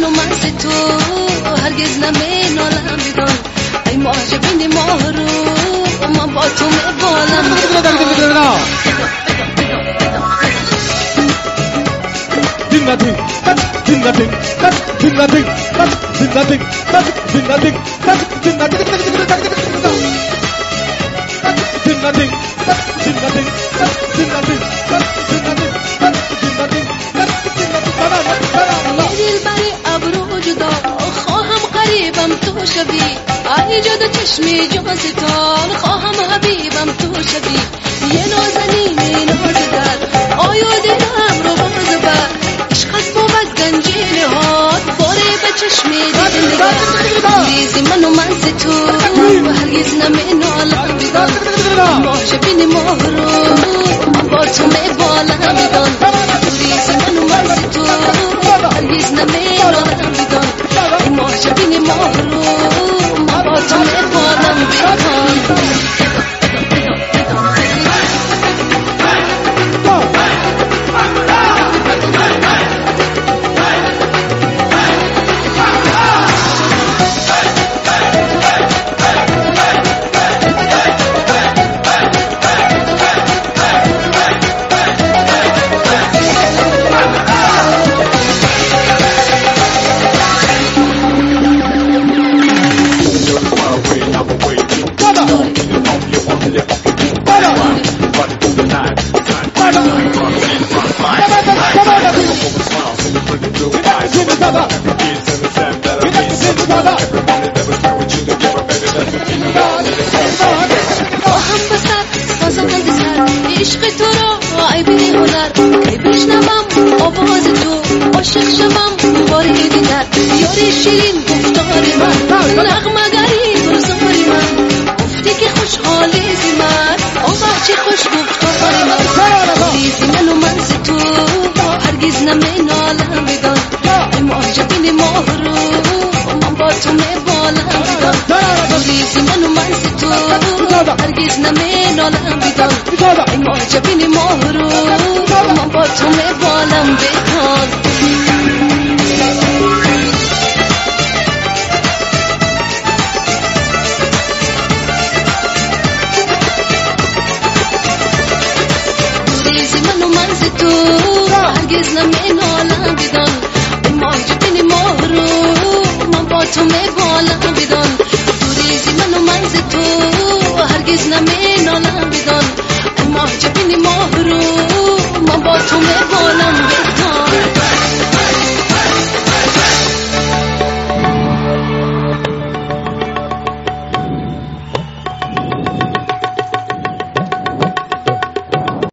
منو من تو هرگز نمینالم بدان ای معجبین مهرو من با تو میبالم شبی ای جدا چشمی جاز تال خواهم حبیبم تو شبی یه نازنین نازدار آیا دلم رو باز بر عشقت بود از گنجینه هات باره به چشمی دیدن نگاه ریزی منو من تو و هرگز نمینالم بدان معجبین مهرو من با تو میبالم بدان ریزی منو من تو هرگز نمینالم بدان معجبین مهرو من با تو میبالم بدان عشق تو را عیبی هنر کی بشنوم آواز تو عاشق شوم باری دیگر یاری شیرین گفتاری من نغمه‌گری گلزاری من گفتی که خوشحالی زی من آه چه خوش گفتاری من ریزی منو من تو هرگز نمینالم بدان ای معجبین مهرو من با تو میبالم بدان ریزی منو من تو هرگز نمینالم بدان ای معجبین مهرو من با تو میبالم بدان ریزی منو من تو هرگز نمینالم بدان ای معجبین مهرو من با تو میبالم بدان ریزی منو من تو هرگز نمینالم بدان ای معجبین مهرو من با تو میبالم بدان